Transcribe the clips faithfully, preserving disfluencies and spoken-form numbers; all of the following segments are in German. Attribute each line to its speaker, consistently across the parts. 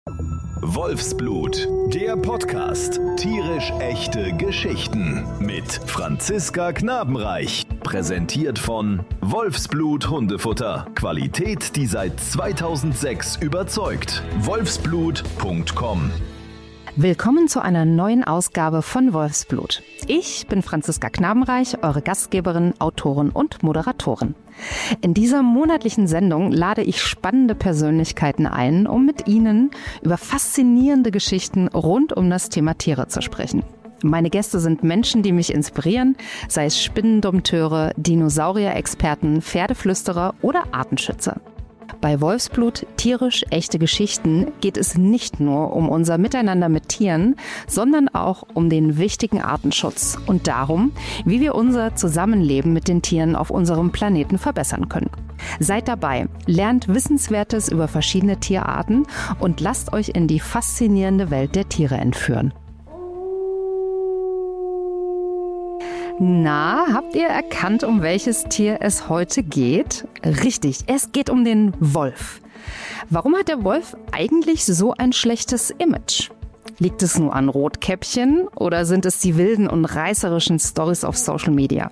Speaker 1: Wolfsblut, der Podcast. Tierisch echte Geschichten mit Franziska Knabenreich. Präsentiert von Wolfsblut Hundefutter. Qualität, die seit zweitausendsechs überzeugt. wolfsblut punkt com.
Speaker 2: Willkommen zu einer neuen Ausgabe von Wolfsblut. Ich bin Franziska Knabenreich, eure Gastgeberin, Autorin und Moderatorin. In dieser monatlichen Sendung lade ich spannende Persönlichkeiten ein, um mit ihnen über faszinierende Geschichten rund um das Thema Tiere zu sprechen. Meine Gäste sind Menschen, die mich inspirieren, sei es Spinnendompteure, Dinosaurier-Experten, Pferdeflüsterer oder Artenschützer. Bei Wolfsblut, tierisch echte Geschichten, geht es nicht nur um unser Miteinander mit Tieren, sondern auch um den wichtigen Artenschutz und darum, wie wir unser Zusammenleben mit den Tieren auf unserem Planeten verbessern können. Seid dabei, lernt Wissenswertes über verschiedene Tierarten und lasst euch in die faszinierende Welt der Tiere entführen. Na, habt ihr erkannt, um welches Tier es heute geht? Richtig, es geht um den Wolf. Warum hat der Wolf eigentlich so ein schlechtes Image? Liegt es nur an Rotkäppchen oder sind es die wilden und reißerischen Storys auf Social Media?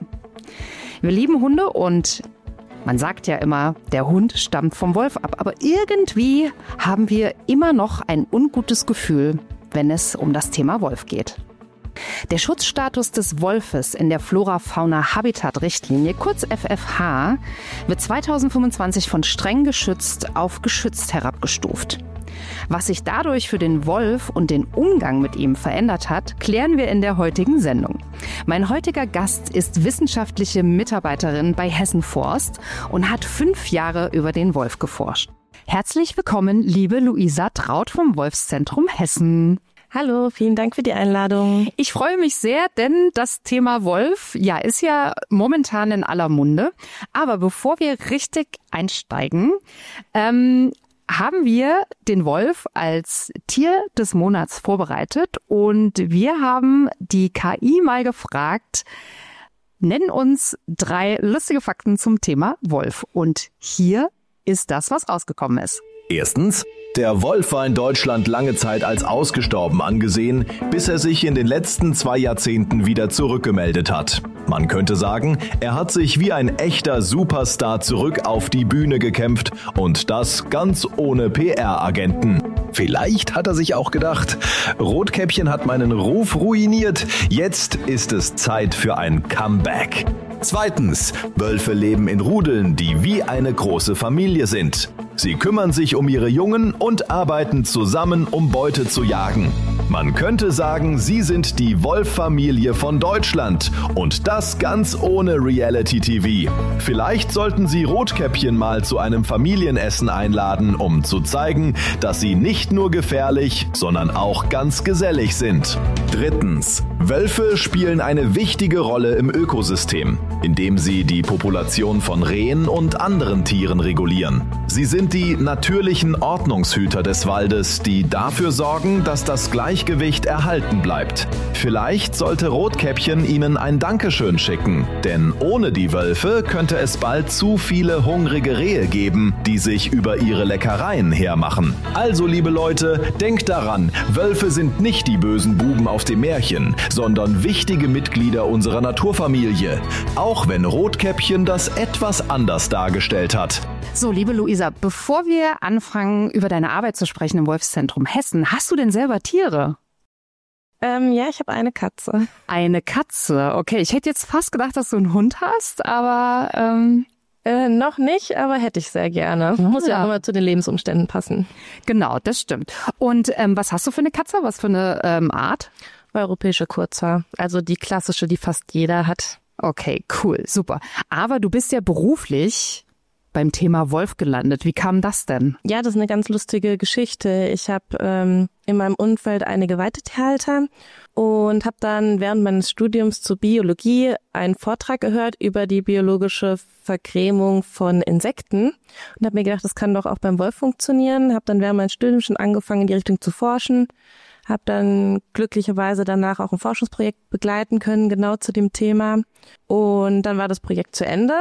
Speaker 2: Wir lieben Hunde und man sagt ja immer, der Hund stammt vom Wolf ab. Aber irgendwie haben wir immer noch ein ungutes Gefühl, wenn es um das Thema Wolf geht. Der Schutzstatus des Wolfes in der Flora-Fauna-Habitat-Richtlinie, kurz F F H, wird zweitausendfünfundzwanzig von streng geschützt auf geschützt herabgestuft. Was sich dadurch für den Wolf und den Umgang mit ihm verändert hat, klären wir in der heutigen Sendung. Mein heutiger Gast ist wissenschaftliche Mitarbeiterin bei Hessen Forst und hat fünf Jahre über den Wolf geforscht. Herzlich willkommen, liebe Luisa Traut vom Wolfszentrum Hessen.
Speaker 3: Hallo, vielen Dank für die Einladung.
Speaker 2: Ich freue mich sehr, denn das Thema Wolf, ja, ist ja momentan in aller Munde. Aber bevor wir richtig einsteigen, ähm, haben wir den Wolf als Tier des Monats vorbereitet und wir haben die K I mal gefragt, nenn uns drei lustige Fakten zum Thema Wolf. Und hier ist das, was rausgekommen ist.
Speaker 1: Erstens, der Wolf war in Deutschland lange Zeit als ausgestorben angesehen, bis er sich in den letzten zwei Jahrzehnten wieder zurückgemeldet hat. Man könnte sagen, er hat sich wie ein echter Superstar zurück auf die Bühne gekämpft und das ganz ohne P R-Agenten. Vielleicht hat er sich auch gedacht, Rotkäppchen hat meinen Ruf ruiniert, jetzt ist es Zeit für ein Comeback. Zweitens, Wölfe leben in Rudeln, die wie eine große Familie sind. Sie kümmern sich um ihre Jungen und arbeiten zusammen, um Beute zu jagen. Man könnte sagen, sie sind die Wolf-Familie von Deutschland und das ganz ohne Reality-T V. Vielleicht sollten Sie Rotkäppchen mal zu einem Familienessen einladen, um zu zeigen, dass sie nicht nur gefährlich, sondern auch ganz gesellig sind. Drittens, Wölfe spielen eine wichtige Rolle im Ökosystem, indem sie die Population von Rehen und anderen Tieren regulieren. Sie sind die natürlichen Ordnungshüter des Waldes, die dafür sorgen, dass das Gleichgewicht erhalten bleibt. Vielleicht sollte Rotkäppchen ihnen ein Dankeschön schicken, denn ohne die Wölfe könnte es bald zu viele hungrige Rehe geben, die sich über ihre Leckereien hermachen. Also, liebe Leute, denkt daran, Wölfe sind nicht die bösen Buben auf dem Märchen, sondern wichtige Mitglieder unserer Naturfamilie, auch wenn Rotkäppchen das etwas anders dargestellt hat.
Speaker 2: So, liebe Luisa, bevor wir anfangen, über deine Arbeit zu sprechen im Wolfszentrum Hessen, hast du denn selber Tiere?
Speaker 3: Ähm, ja, ich habe eine Katze.
Speaker 2: Eine Katze, okay. Ich hätte jetzt fast gedacht, dass du einen Hund hast, aber... Ähm
Speaker 3: Äh, noch nicht, aber hätte ich sehr gerne. Muss ja, ja auch immer zu den Lebensumständen passen.
Speaker 2: Genau, das stimmt. Und ähm, was hast du für eine Katze? Was für eine ähm, Art?
Speaker 3: Europäische Kurzhaar, also die klassische, die fast jeder hat.
Speaker 2: Okay, cool, super. Aber du bist ja beruflich beim Thema Wolf gelandet. Wie kam das denn?
Speaker 3: Ja, das ist eine ganz lustige Geschichte. Ich habe ähm, in meinem Umfeld einige Weidetierhalter und habe dann während meines Studiums zur Biologie einen Vortrag gehört über die biologische Vergrämung von Insekten und habe mir gedacht, das kann doch auch beim Wolf funktionieren. Habe dann während meines Studiums schon angefangen, in die Richtung zu forschen. Habe dann glücklicherweise danach auch ein Forschungsprojekt begleiten können, genau zu dem Thema. Und dann war das Projekt zu Ende.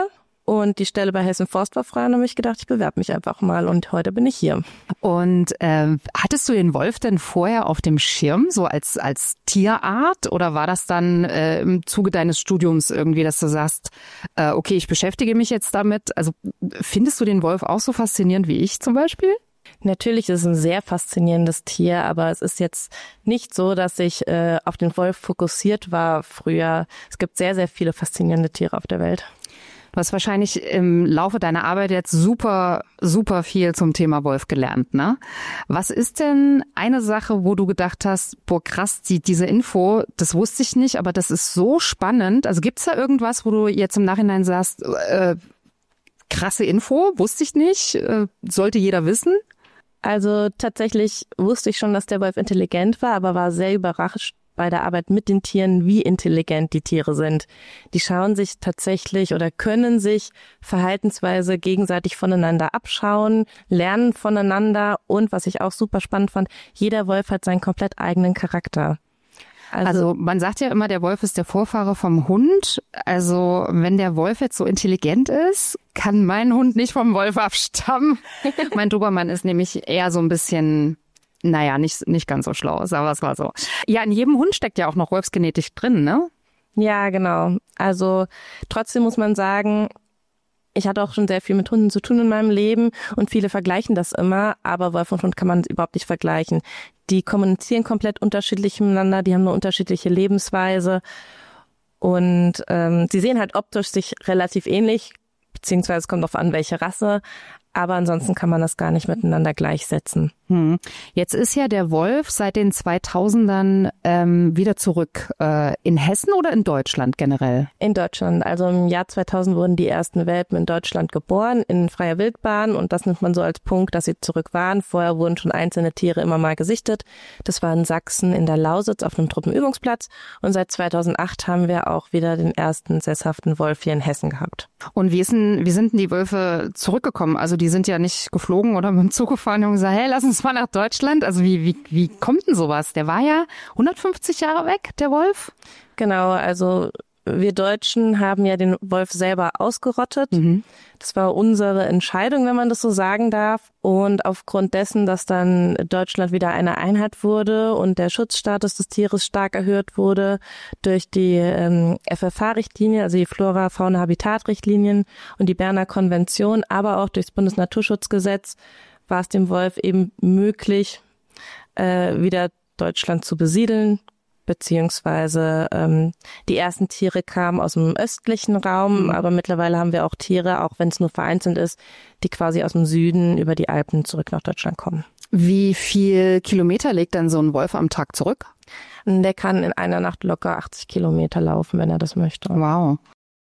Speaker 3: Und die Stelle bei Hessen Forst war frei und habe ich gedacht, ich bewerbe mich einfach mal und heute bin ich hier.
Speaker 2: Und äh, hattest du den Wolf denn vorher auf dem Schirm, so als als Tierart, oder war das dann äh, im Zuge deines Studiums irgendwie, dass du sagst, äh, okay, ich beschäftige mich jetzt damit? Also findest du den Wolf auch so faszinierend wie ich zum Beispiel?
Speaker 3: Natürlich ist es ein sehr faszinierendes Tier, aber es ist jetzt nicht so, dass ich äh, auf den Wolf fokussiert war früher. Es gibt sehr, sehr viele faszinierende Tiere auf der Welt.
Speaker 2: Du hast wahrscheinlich im Laufe deiner Arbeit jetzt super, super viel zum Thema Wolf gelernt, ne? Was ist denn eine Sache, wo du gedacht hast, boah krass, die, diese Info, das wusste ich nicht, aber das ist so spannend. Also gibt's da irgendwas, wo du jetzt im Nachhinein sagst, äh, krasse Info, wusste ich nicht, äh, sollte jeder wissen?
Speaker 3: Also tatsächlich wusste ich schon, dass der Wolf intelligent war, aber war sehr überrascht bei der Arbeit mit den Tieren, wie intelligent die Tiere sind. Die schauen sich tatsächlich oder können sich verhaltensweise gegenseitig voneinander abschauen, lernen voneinander und, was ich auch super spannend fand, jeder Wolf hat seinen komplett eigenen Charakter.
Speaker 2: Also, also man sagt ja immer, der Wolf ist der Vorfahre vom Hund. Also wenn der Wolf jetzt so intelligent ist, kann mein Hund nicht vom Wolf abstammen. Mein Dobermann ist nämlich eher so ein bisschen, naja, nicht, nicht ganz so schlau, sagen wir es mal so. Ja, in jedem Hund steckt ja auch noch Wolfsgenetik drin, ne?
Speaker 3: Ja, genau. Also trotzdem muss man sagen, ich hatte auch schon sehr viel mit Hunden zu tun in meinem Leben und viele vergleichen das immer, aber Wolf und Hund kann man überhaupt nicht vergleichen. Die kommunizieren komplett unterschiedlich miteinander, die haben eine unterschiedliche Lebensweise und ähm, sie sehen halt optisch sich relativ ähnlich, beziehungsweise es kommt darauf an, welche Rasse, aber ansonsten kann man das gar nicht miteinander gleichsetzen.
Speaker 2: Hm. Jetzt ist ja der Wolf seit den zweitausendern ähm, wieder zurück. Äh, in Hessen oder in Deutschland generell?
Speaker 3: In Deutschland. Also im Jahr zweitausend wurden die ersten Welpen in Deutschland geboren, in freier Wildbahn. Und das nimmt man so als Punkt, dass sie zurück waren. Vorher wurden schon einzelne Tiere immer mal gesichtet. Das war in Sachsen in der Lausitz auf einem Truppenübungsplatz. Und seit zweitausendacht haben wir auch wieder den ersten sesshaften Wolf hier in Hessen gehabt.
Speaker 2: Und wie, ist denn, wie sind denn die Wölfe zurückgekommen? Also die sind ja nicht geflogen oder mit dem Zug gefahren und gesagt, hey, lass uns mal nach Deutschland. Also wie, wie, wie kommt denn sowas? Der war ja hundertfünfzig Jahre weg, der Wolf?
Speaker 3: Genau, also wir Deutschen haben ja den Wolf selber ausgerottet. Mhm. Das war unsere Entscheidung, wenn man das so sagen darf. Und aufgrund dessen, dass dann Deutschland wieder eine Einheit wurde und der Schutzstatus des Tieres stark erhöht wurde durch die ähm, F F H-Richtlinie, also die Flora-Fauna-Habitat-Richtlinien und die Berner Konvention, aber auch durchs Bundesnaturschutzgesetz, war es dem Wolf eben möglich, äh, wieder Deutschland zu besiedeln, beziehungsweise ähm, die ersten Tiere kamen aus dem östlichen Raum, mhm. aber mittlerweile haben wir auch Tiere, auch wenn es nur vereinzelt ist, die quasi aus dem Süden über die Alpen zurück nach Deutschland kommen.
Speaker 2: Wie viel Kilometer legt dann so ein Wolf am Tag zurück?
Speaker 3: Der kann in einer Nacht locker achtzig Kilometer laufen, wenn er das möchte.
Speaker 2: Wow.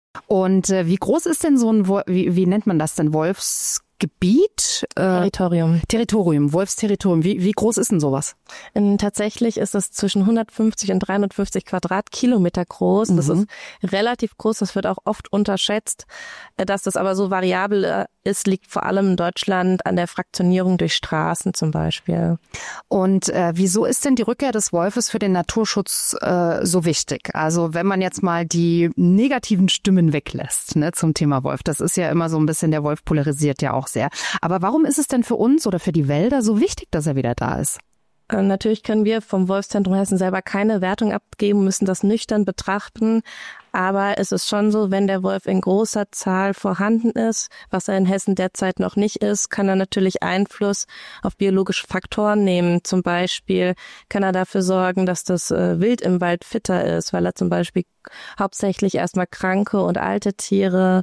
Speaker 2: Und äh, wie groß ist denn so ein Wolf, wie, wie nennt man das denn, Wolfs Gebiet?
Speaker 3: Äh, Territorium.
Speaker 2: Territorium, Wolfsterritorium. Wie, wie groß ist denn sowas?
Speaker 3: In, tatsächlich ist es zwischen hundertfünfzig und dreihundertfünfzig Quadratkilometer groß. Mhm. Das ist relativ groß, das wird auch oft unterschätzt. Dass das aber so variabel ist, liegt vor allem in Deutschland an der Fraktionierung durch Straßen zum Beispiel.
Speaker 2: Und äh, wieso ist denn die Rückkehr des Wolfes für den Naturschutz äh, so wichtig? Also wenn man jetzt mal die negativen Stimmen weglässt, ne, zum Thema Wolf. Das ist ja immer so ein bisschen, der Wolf polarisiert ja auch sehr. Aber warum ist es denn für uns oder für die Wälder so wichtig, dass er wieder da ist?
Speaker 3: Natürlich können wir vom Wolfszentrum Hessen selber keine Wertung abgeben, müssen das nüchtern betrachten. Aber es ist schon so, wenn der Wolf in großer Zahl vorhanden ist, was er in Hessen derzeit noch nicht ist, kann er natürlich Einfluss auf biologische Faktoren nehmen. Zum Beispiel kann er dafür sorgen, dass das Wild im Wald fitter ist, weil er zum Beispiel hauptsächlich erstmal kranke und alte Tiere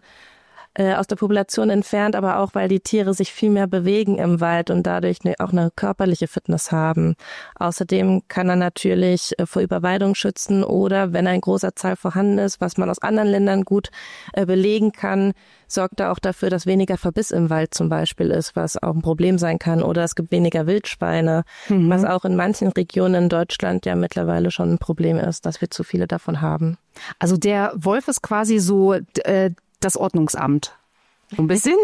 Speaker 3: aus der Population entfernt, aber auch, weil die Tiere sich viel mehr bewegen im Wald und dadurch auch eine körperliche Fitness haben. Außerdem kann er natürlich vor Überweidung schützen oder, wenn er in großer Zahl vorhanden ist, was man aus anderen Ländern gut belegen kann, sorgt er auch dafür, dass weniger Verbiss im Wald zum Beispiel ist, was auch ein Problem sein kann. Oder es gibt weniger Wildschweine, mhm. was auch in manchen Regionen in Deutschland ja mittlerweile schon ein Problem ist, dass wir zu viele davon haben.
Speaker 2: Also der Wolf ist quasi so äh, das Ordnungsamt. Ein bisschen?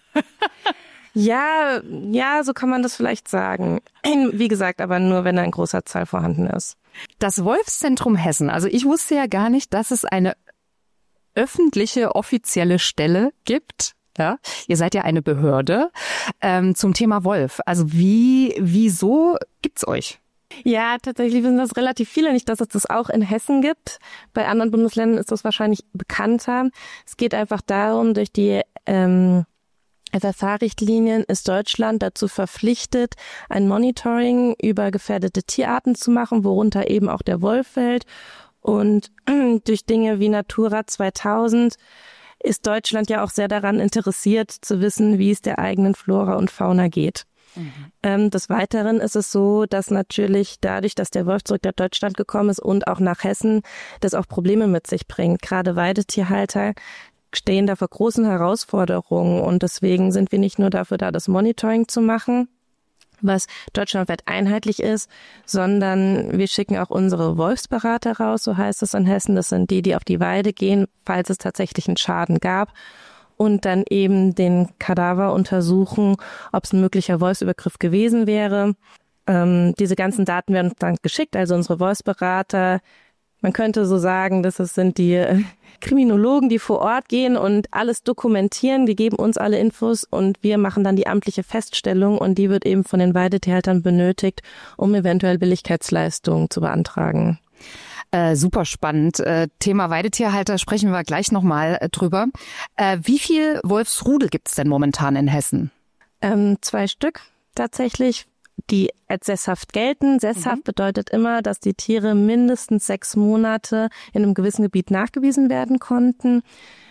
Speaker 3: Ja, ja, so kann man das vielleicht sagen. Wie gesagt, aber nur, wenn er in großer Zahl vorhanden ist.
Speaker 2: Das Wolfszentrum Hessen. Also ich wusste ja gar nicht, dass es eine öffentliche, offizielle Stelle gibt. Ja, ihr seid ja eine Behörde ähm, zum Thema Wolf. Also wie, wieso gibt's euch?
Speaker 3: Ja, tatsächlich sind das relativ viele. Nicht, dass es das auch in Hessen gibt. Bei anderen Bundesländern ist das wahrscheinlich bekannter. Es geht einfach darum, durch die ähm, F F H-Richtlinien ist Deutschland dazu verpflichtet, ein Monitoring über gefährdete Tierarten zu machen, worunter eben auch der Wolf fällt. Und durch Dinge wie Natura zweitausend ist Deutschland ja auch sehr daran interessiert, zu wissen, wie es der eigenen Flora und Fauna geht. Mhm. Ähm, des Weiteren ist es so, dass natürlich dadurch, dass der Wolf zurück nach Deutschland gekommen ist und auch nach Hessen, das auch Probleme mit sich bringt. Gerade Weidetierhalter stehen da vor großen Herausforderungen und deswegen sind wir nicht nur dafür da, das Monitoring zu machen, was deutschlandweit einheitlich ist, sondern wir schicken auch unsere Wolfsberater raus, so heißt es in Hessen. Das sind die, die auf die Weide gehen, falls es tatsächlich einen Schaden gab und dann eben den Kadaver untersuchen, ob es ein möglicher Wolfsübergriff gewesen wäre. Ähm, diese ganzen Daten werden uns dann geschickt, also unsere Wolfsberater. Man könnte so sagen, dass es sind die äh, Kriminologen, die vor Ort gehen und alles dokumentieren. Die geben uns alle Infos und wir machen dann die amtliche Feststellung und die wird eben von den Weidetierhaltern benötigt, um eventuell Billigkeitsleistungen zu beantragen.
Speaker 2: Äh, super spannend. Äh, Thema Weidetierhalter sprechen wir gleich nochmal äh, drüber. Äh, wie viel Wolfsrudel gibt es denn momentan in Hessen?
Speaker 3: Ähm, zwei Stück tatsächlich, die als sesshaft gelten. Sesshaft mhm. bedeutet immer, dass die Tiere mindestens sechs Monate in einem gewissen Gebiet nachgewiesen werden konnten.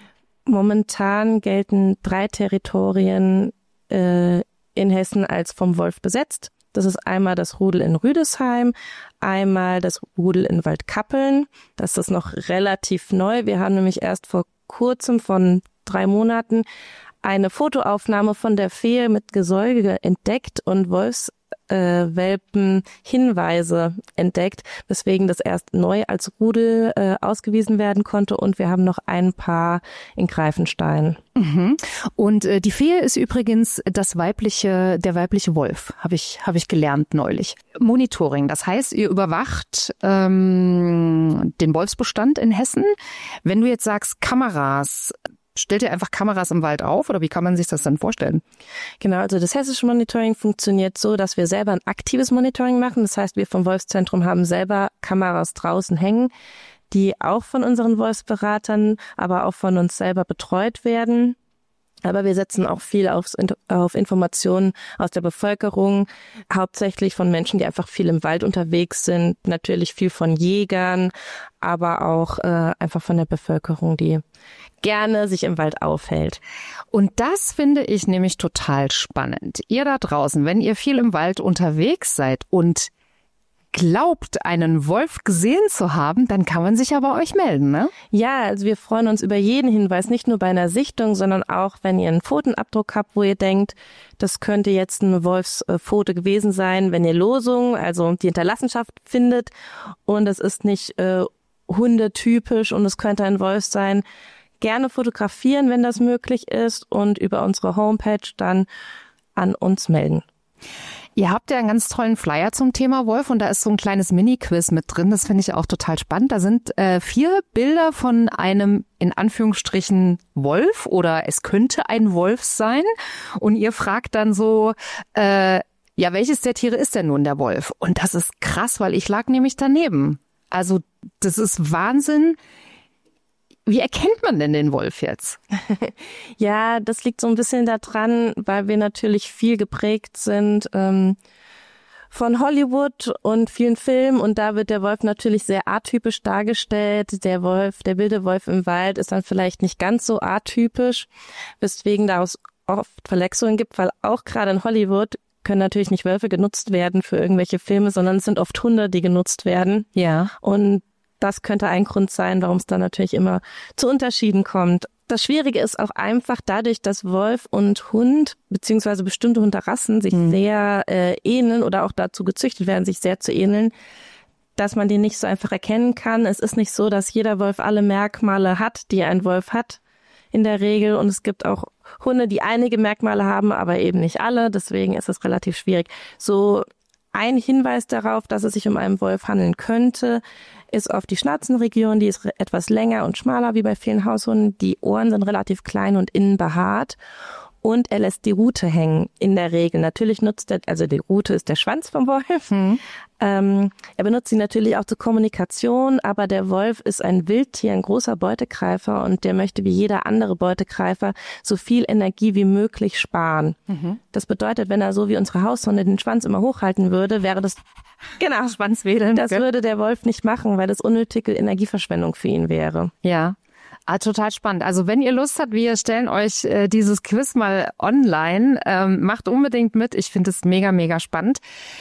Speaker 3: Momentan gelten drei Territorien äh, in Hessen als vom Wolf besetzt. Das ist einmal das Rudel in Rüdesheim, einmal das Rudel in Waldkappeln. Das ist noch relativ neu. Wir haben nämlich erst vor kurzem, von drei Monaten, eine Fotoaufnahme von der Fee mit Gesäuge entdeckt und Wolfswelpen äh, Hinweise entdeckt, weswegen das erst neu als Rudel äh, ausgewiesen werden konnte und wir haben noch ein Paar in Greifenstein.
Speaker 2: Mhm. Und äh, die Fee ist übrigens das weibliche, der weibliche Wolf, habe ich, habe ich gelernt neulich. Monitoring, das heißt, ihr überwacht ähm, den Wolfsbestand in Hessen. Wenn du jetzt sagst Kameras, stellt ihr einfach Kameras im Wald auf oder wie kann man sich das dann vorstellen?
Speaker 3: Genau, also das hessische Monitoring funktioniert so, dass wir selber ein aktives Monitoring machen. Das heißt, wir vom Wolfszentrum haben selber Kameras draußen hängen, die auch von unseren Wolfsberatern, aber auch von uns selber betreut werden. Aber wir setzen auch viel aufs, auf Informationen aus der Bevölkerung, hauptsächlich von Menschen, die einfach viel im Wald unterwegs sind, natürlich viel von Jägern, aber auch äh, einfach von der Bevölkerung, die gerne sich im Wald aufhält.
Speaker 2: Und das finde ich nämlich total spannend. Ihr da draußen, wenn ihr viel im Wald unterwegs seid und glaubt, einen Wolf gesehen zu haben, dann kann man sich ja bei euch melden, ne?
Speaker 3: Ja, also wir freuen uns über jeden Hinweis, nicht nur bei einer Sichtung, sondern auch, wenn ihr einen Pfotenabdruck habt, wo ihr denkt, das könnte jetzt eine Wolfspfote gewesen sein, wenn ihr Losung, also die Hinterlassenschaft findet und es ist nicht äh, hundetypisch und es könnte ein Wolf sein, gerne fotografieren, wenn das möglich ist und über unsere Homepage dann an uns melden.
Speaker 2: Ihr habt ja einen ganz tollen Flyer zum Thema Wolf und da ist so ein kleines Mini-Quiz mit drin. Das finde ich auch total spannend. Da sind äh, vier Bilder von einem in Anführungsstrichen Wolf oder es könnte ein Wolf sein. Und ihr fragt dann so, äh, ja, welches der Tiere ist denn nun der Wolf? Und das ist krass, weil ich lag nämlich daneben. Also das ist Wahnsinn. Wie erkennt man denn den Wolf jetzt?
Speaker 3: Ja, das liegt so ein bisschen daran, weil wir natürlich viel geprägt sind ähm, von Hollywood und vielen Filmen und da wird der Wolf natürlich sehr atypisch dargestellt. Der Wolf, der wilde Wolf im Wald ist dann vielleicht nicht ganz so atypisch, weswegen daraus oft Verletzungen gibt, weil auch gerade in Hollywood können natürlich nicht Wölfe genutzt werden für irgendwelche Filme, sondern es sind oft Hunde, die genutzt werden.
Speaker 2: Ja.
Speaker 3: Und das könnte ein Grund sein, warum es dann natürlich immer zu Unterschieden kommt. Das Schwierige ist auch einfach dadurch, dass Wolf und Hund beziehungsweise bestimmte Hunderassen sich mhm. sehr äh, ähneln oder auch dazu gezüchtet werden, sich sehr zu ähneln, dass man die nicht so einfach erkennen kann. Es ist nicht so, dass jeder Wolf alle Merkmale hat, die ein Wolf hat in der Regel. Und es gibt auch Hunde, die einige Merkmale haben, aber eben nicht alle. Deswegen ist es relativ schwierig. So ein Hinweis darauf, dass es sich um einen Wolf handeln könnte, ist auf die Schnauzenregion, die ist etwas länger und schmaler wie bei vielen Haushunden. Die Ohren sind relativ klein und innen behaart. Und er lässt die Rute hängen, in der Regel. Natürlich nutzt er, also die Rute ist der Schwanz vom Wolf. Mhm. Ähm, er benutzt sie natürlich auch zur Kommunikation, aber der Wolf ist ein Wildtier, ein großer Beutegreifer und der möchte wie jeder andere Beutegreifer so viel Energie wie möglich sparen. Mhm. Das bedeutet, wenn er so wie unsere Haushunde den Schwanz immer hochhalten würde, wäre das, genau,
Speaker 2: Schwanzwedeln.
Speaker 3: Das würde der Wolf nicht machen, weil das unnötige Energieverschwendung für ihn wäre.
Speaker 2: Ja. Ah, total spannend. Also wenn ihr Lust habt, wir stellen euch äh, dieses Quiz mal online. Ähm, macht unbedingt mit. Ich finde es mega, mega spannend.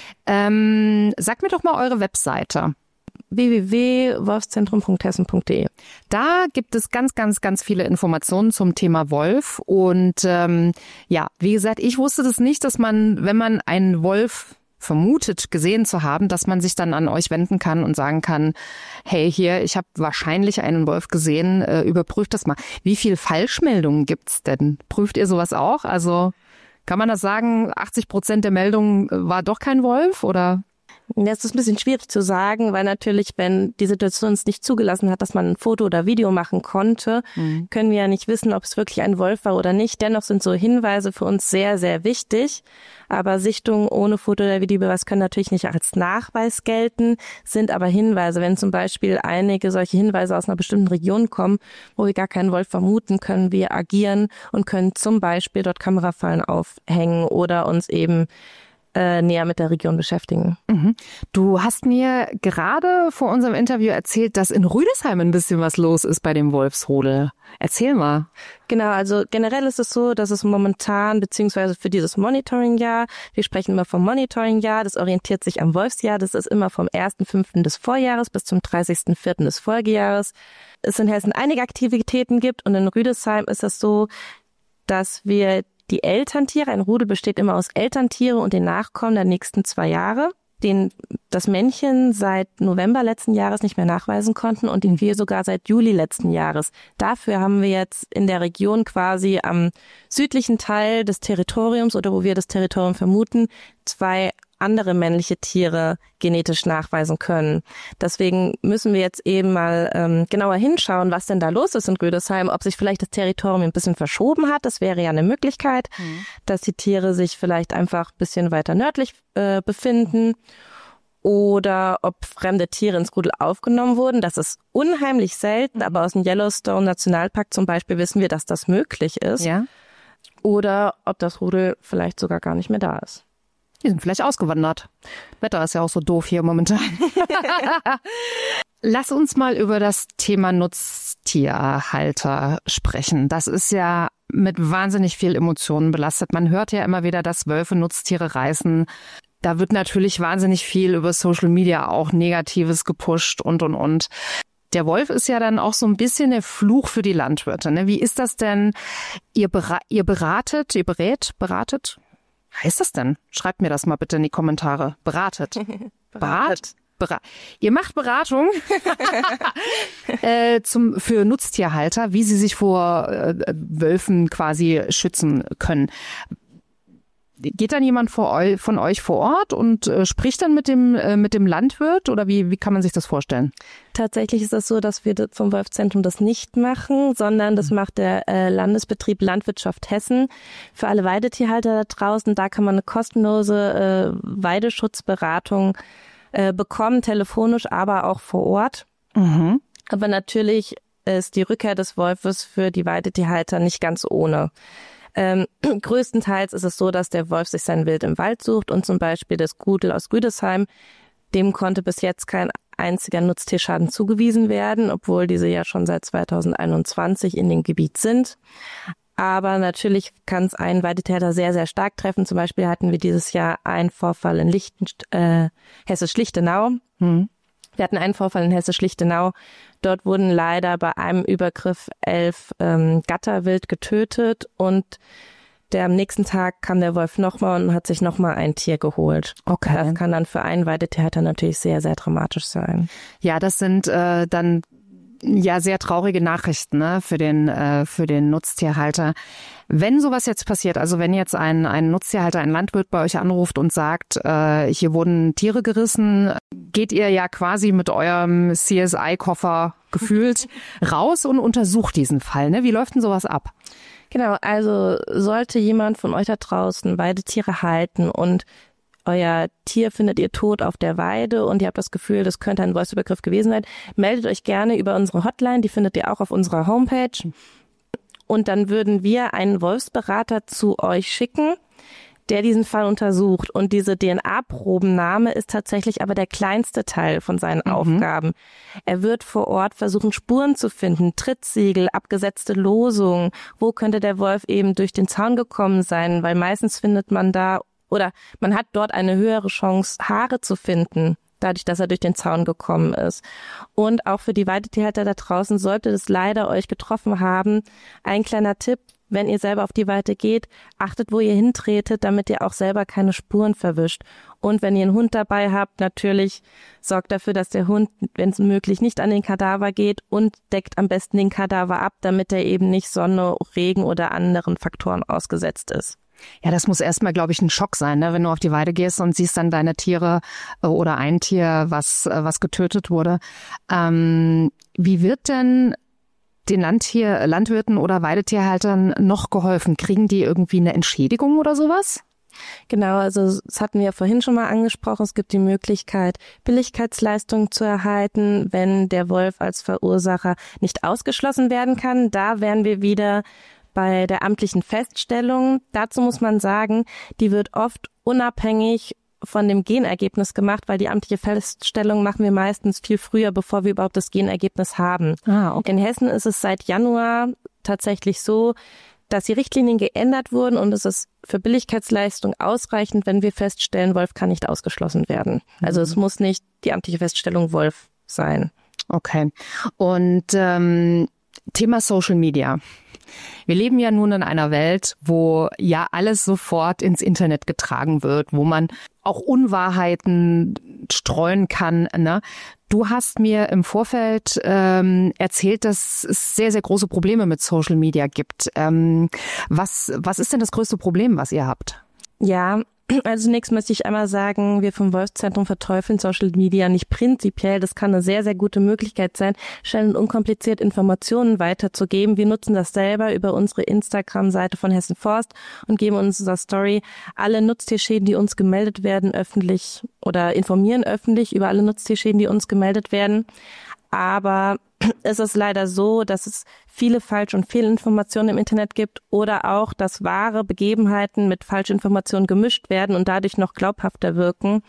Speaker 2: Ähm, sagt mir doch mal eure Webseite.
Speaker 3: w w w punkt wolfszentrum punkt hessen punkt d e.
Speaker 2: Da gibt es ganz, ganz, ganz viele Informationen zum Thema Wolf. Und ähm, ja, wie gesagt, ich wusste das nicht, dass man, wenn man einen Wolf vermutet, gesehen zu haben, dass man sich dann an euch wenden kann und sagen kann, hey, hier, ich habe wahrscheinlich einen Wolf gesehen, äh, überprüft das mal. Wie viel Falschmeldungen gibt's denn? Prüft ihr sowas auch? Also kann man das sagen, achtzig Prozent der Meldungen war doch kein Wolf oder?
Speaker 3: Das ist ein bisschen schwierig zu sagen, weil natürlich, wenn die Situation es nicht zugelassen hat, dass man ein Foto oder Video machen konnte, mhm. können wir ja nicht wissen, ob es wirklich ein Wolf war oder nicht. Dennoch sind so Hinweise für uns sehr, sehr wichtig. Aber Sichtungen ohne Foto oder Videobeweis können natürlich nicht als Nachweis gelten, sind aber Hinweise. Wenn zum Beispiel einige solche Hinweise aus einer bestimmten Region kommen, wo wir gar keinen Wolf vermuten, können wir agieren und können zum Beispiel dort Kamerafallen aufhängen oder uns eben Äh, näher mit der Region beschäftigen.
Speaker 2: Mhm. Du hast mir gerade vor unserem Interview erzählt, dass in Rüdesheim ein bisschen was los ist bei dem Wolfsrudel. Erzähl mal.
Speaker 3: Genau, also generell ist es so, dass es momentan, beziehungsweise für dieses Monitoring-Jahr, wir sprechen immer vom Monitoring-Jahr, das orientiert sich am Wolfsjahr, das ist immer vom ersten fünften des Vorjahres bis zum dreißigsten vierten des Folgejahres. Es in Hessen einige Aktivitäten gibt und in Rüdesheim ist es so, dass wir die Elterntiere, ein Rudel besteht immer aus Elterntiere und den Nachkommen der nächsten zwei Jahre, den das Männchen seit November letzten Jahres nicht mehr nachweisen konnten und den wir sogar seit Juli letzten Jahres. Dafür haben wir jetzt in der Region quasi am südlichen Teil des Territoriums oder wo wir das Territorium vermuten, zwei andere männliche Tiere genetisch nachweisen können. Deswegen müssen wir jetzt eben mal ähm, genauer hinschauen, was denn da los ist in Rüdesheim, ob sich vielleicht das Territorium ein bisschen verschoben hat. Das wäre ja eine Möglichkeit, mhm. dass die Tiere sich vielleicht einfach ein bisschen weiter nördlich äh, befinden oder ob fremde Tiere ins Rudel aufgenommen wurden. Das ist unheimlich selten, mhm. aber aus dem Yellowstone Nationalpark zum Beispiel wissen wir, dass das möglich ist.
Speaker 2: Ja.
Speaker 3: Oder ob das Rudel vielleicht sogar gar nicht mehr da ist.
Speaker 2: Die sind vielleicht ausgewandert. Wetter ist ja auch so doof hier momentan. Lass uns mal über das Thema Nutztierhalter sprechen. Das ist ja mit wahnsinnig viel Emotionen belastet. Man hört ja immer wieder, dass Wölfe Nutztiere reißen. Da wird natürlich wahnsinnig viel über Social Media auch Negatives gepusht und, und, und. Der Wolf ist ja dann auch so ein bisschen der Fluch für die Landwirte, ne? Wie ist das denn? Ihr, bera- ihr beratet, ihr berät, beratet? Heißt das denn? Schreibt mir das mal bitte in die Kommentare. Beratet. Beratet. Berat. Ihr macht Beratung äh, zum, für Nutztierhalter, wie sie sich vor äh, Wölfen quasi schützen können. Geht dann jemand vor eu, von euch vor Ort und äh, spricht dann mit dem äh, mit dem Landwirt oder wie wie kann man sich das vorstellen?
Speaker 3: Tatsächlich ist es so, dass wir vom Wolfszentrum das nicht machen, sondern das macht der äh, Landesbetrieb Landwirtschaft Hessen. Für alle Weidetierhalter da draußen, da kann man eine kostenlose äh, Weideschutzberatung äh, bekommen, telefonisch, aber auch vor Ort. Mhm. Aber natürlich ist die Rückkehr des Wolfes für die Weidetierhalter nicht ganz ohne. Ähm, größtenteils ist es so, dass der Wolf sich sein Wild im Wald sucht und zum Beispiel das Rudel aus Rüdesheim, dem konnte bis jetzt kein einziger Nutztierschaden zugewiesen werden, obwohl diese ja schon seit zweitausendeinundzwanzig in dem Gebiet sind. Aber natürlich kann es einen Weidetierhalter sehr, sehr stark treffen. Zum Beispiel hatten wir dieses Jahr einen Vorfall in Lichten, äh, Hessisch-Lichtenau. Hm. Wir hatten einen Vorfall in Hessisch-Lichtenau. Dort wurden leider bei einem Übergriff elf ähm, Gatterwild getötet und der am nächsten Tag kam der Wolf nochmal und hat sich nochmal ein Tier geholt. Okay. Das kann dann für einen Weidetierhalter natürlich sehr, sehr dramatisch sein.
Speaker 2: Ja, das sind äh, dann ja sehr traurige Nachrichten, ne, für den äh, für den Nutztierhalter. Wenn sowas jetzt passiert, also wenn jetzt ein, ein Nutztierhalter, ein Landwirt bei euch anruft und sagt, äh, hier wurden Tiere gerissen, geht ihr ja quasi mit eurem C S I-Koffer gefühlt raus und untersucht diesen Fall, ne? Wie läuft denn sowas ab?
Speaker 3: Genau, also sollte jemand von euch da draußen Weidetiere halten und euer Tier findet ihr tot auf der Weide und ihr habt das Gefühl, das könnte ein Wolfsübergriff gewesen sein, meldet euch gerne über unsere Hotline, die findet ihr auch auf unserer Homepage. Und dann würden wir einen Wolfsberater zu euch schicken, der diesen Fall untersucht. Und diese D N A-Probennahme ist tatsächlich aber der kleinste Teil von seinen mhm. Aufgaben. Er wird vor Ort versuchen, Spuren zu finden, Trittsiegel, abgesetzte Losungen. Wo könnte der Wolf eben durch den Zaun gekommen sein? Weil meistens findet man da oder man hat dort eine höhere Chance, Haare zu finden, dadurch, dass er durch den Zaun gekommen ist. Und auch für die Weidetierhalter da draußen sollte es leider euch getroffen haben. Ein kleiner Tipp, wenn ihr selber auf die Weide geht, achtet, wo ihr hintretet, damit ihr auch selber keine Spuren verwischt. Und wenn ihr einen Hund dabei habt, natürlich sorgt dafür, dass der Hund, wenn es möglich, nicht an den Kadaver geht und deckt am besten den Kadaver ab, damit er eben nicht Sonne, Regen oder anderen Faktoren ausgesetzt ist.
Speaker 2: Ja, das muss erstmal, glaube ich, ein Schock sein, ne? Wenn du auf die Weide gehst und siehst dann deine Tiere äh, oder ein Tier, was äh, was getötet wurde. Ähm, wie wird denn den Landtier, Landwirten oder Weidetierhaltern noch geholfen? Kriegen die irgendwie eine Entschädigung oder sowas?
Speaker 3: Genau, also das hatten wir ja vorhin schon mal angesprochen. Es gibt die Möglichkeit, Billigkeitsleistungen zu erhalten, wenn der Wolf als Verursacher nicht ausgeschlossen werden kann. Da wären wir wieder bei der amtlichen Feststellung. Dazu muss man sagen, die wird oft unabhängig von dem Genergebnis gemacht, weil die amtliche Feststellung machen wir meistens viel früher, bevor wir überhaupt das Genergebnis haben.
Speaker 2: Ah, okay.
Speaker 3: In Hessen ist es seit Januar tatsächlich so, dass die Richtlinien geändert wurden und es ist für Billigkeitsleistung ausreichend, wenn wir feststellen, Wolf kann nicht ausgeschlossen werden. Also mhm. es muss nicht die amtliche Feststellung Wolf sein.
Speaker 2: Okay. Und ähm, Thema Social Media. Wir leben ja nun in einer Welt, wo ja alles sofort ins Internet getragen wird, wo man auch Unwahrheiten streuen kann, ne? Du hast mir im Vorfeld ähm, erzählt, dass es sehr, sehr große Probleme mit Social Media gibt. Ähm, was, was ist denn das größte Problem, was ihr habt?
Speaker 3: Ja, also zunächst möchte ich einmal sagen, wir vom Wolfszentrum verteufeln Social Media nicht prinzipiell. Das kann eine sehr, sehr gute Möglichkeit sein, schnell und unkompliziert Informationen weiterzugeben. Wir nutzen das selber über unsere Instagram-Seite von Hessen Forst und geben in unserer Story alle Nutztierschäden, die uns gemeldet werden, öffentlich oder informieren öffentlich über alle Nutztierschäden, die uns gemeldet werden. Aber es ist leider so, dass es viele Falsch- und Fehlinformationen im Internet gibt oder auch, dass wahre Begebenheiten mit Falschinformationen gemischt werden und dadurch noch glaubhafter wirken.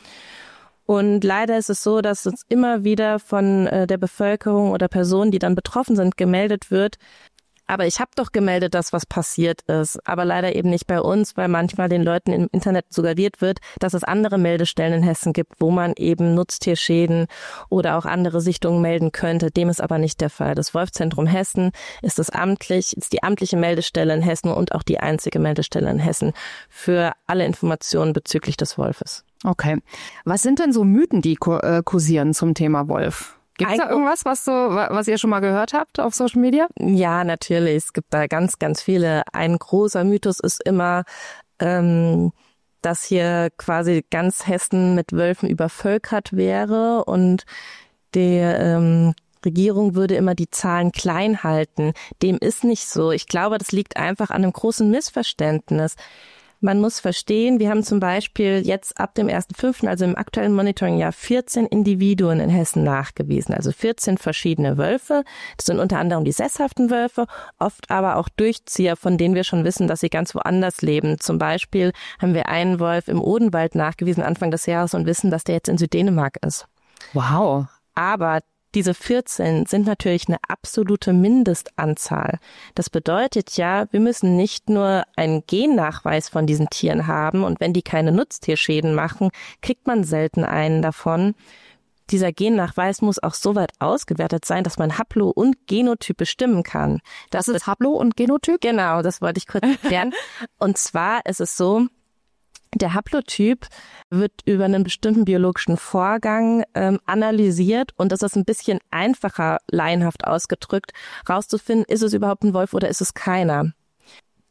Speaker 3: Und leider ist es so, dass uns immer wieder von der Bevölkerung oder Personen, die dann betroffen sind, gemeldet wird, aber ich habe doch gemeldet, dass was passiert ist, aber leider eben nicht bei uns, weil manchmal den Leuten im Internet suggeriert wird, dass es andere Meldestellen in Hessen gibt, wo man eben Nutztierschäden oder auch andere Sichtungen melden könnte. Dem ist aber nicht der Fall. Das Wolfszentrum Hessen ist das amtlich, ist die amtliche Meldestelle in Hessen und auch die einzige Meldestelle in Hessen für alle Informationen bezüglich des Wolfes.
Speaker 2: Okay. Was sind denn so Mythen, die kursieren zum Thema Wolf? Gibt es da irgendwas, was so, was ihr schon mal gehört habt auf Social Media?
Speaker 3: Ja, natürlich. Es gibt da ganz, ganz viele. Ein großer Mythos ist immer, ähm, dass hier quasi ganz Hessen mit Wölfen übervölkert wäre und die ähm, Regierung würde immer die Zahlen klein halten. Dem ist nicht so. Ich glaube, das liegt einfach an einem großen Missverständnis. Man muss verstehen, wir haben zum Beispiel jetzt ab dem ersten fünften, also im aktuellen Monitoringjahr, vierzehn Individuen in Hessen nachgewiesen, also vierzehn verschiedene Wölfe. Das sind unter anderem die sesshaften Wölfe, oft aber auch Durchzieher, von denen wir schon wissen, dass sie ganz woanders leben. Zum Beispiel haben wir einen Wolf im Odenwald nachgewiesen Anfang des Jahres und wissen, dass der jetzt in Süddänemark ist.
Speaker 2: Wow.
Speaker 3: Aber diese vierzehn sind natürlich eine absolute Mindestanzahl. Das bedeutet ja, wir müssen nicht nur einen Gennachweis von diesen Tieren haben und wenn die keine Nutztierschäden machen, kriegt man selten einen davon. Dieser Gennachweis muss auch so weit ausgewertet sein, dass man Haplo- und Genotyp bestimmen kann.
Speaker 2: Das, das ist Haplo- und Genotyp?
Speaker 3: Genau, das wollte ich kurz erklären. Und zwar ist es so, der Haplotyp wird über einen bestimmten biologischen Vorgang ähm, analysiert und das ist ein bisschen einfacher, laienhaft ausgedrückt, rauszufinden, ist es überhaupt ein Wolf oder ist es keiner.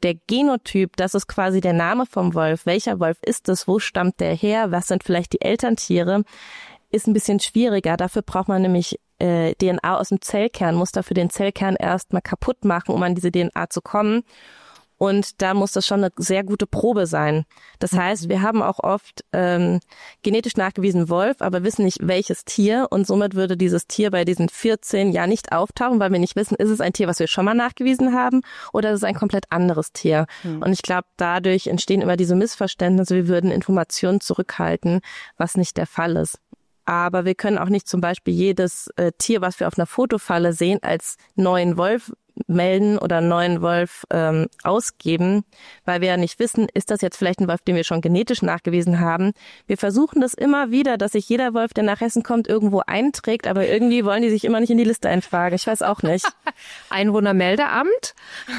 Speaker 3: der Genotyp, das ist quasi der Name vom Wolf. Welcher Wolf ist es? Wo stammt der her? Was sind vielleicht die Elterntiere? Ist ein bisschen schwieriger. Dafür braucht man nämlich äh, D N A aus dem Zellkern, muss dafür den Zellkern erstmal kaputt machen, um an diese D N A zu kommen. Und da muss das schon eine sehr gute Probe sein. Das heißt, wir haben auch oft ähm, genetisch nachgewiesen Wolf, aber wissen nicht, welches Tier. Und somit würde dieses Tier bei diesen vierzehn ja nicht auftauchen, weil wir nicht wissen, ist es ein Tier, was wir schon mal nachgewiesen haben oder ist es ein komplett anderes Tier. Mhm. Und ich glaube, dadurch entstehen immer diese Missverständnisse, wir würden Informationen zurückhalten, was nicht der Fall ist. Aber wir können auch nicht zum Beispiel jedes äh, Tier, was wir auf einer Fotofalle sehen, als neuen Wolf melden oder einen neuen Wolf ähm, ausgeben, weil wir ja nicht wissen, ist das jetzt vielleicht ein Wolf, den wir schon genetisch nachgewiesen haben. Wir versuchen das immer wieder, dass sich jeder Wolf, der nach Hessen kommt, irgendwo einträgt, aber irgendwie wollen die sich immer nicht in die Liste eintragen. Ich weiß auch nicht.
Speaker 2: Einwohnermeldeamt,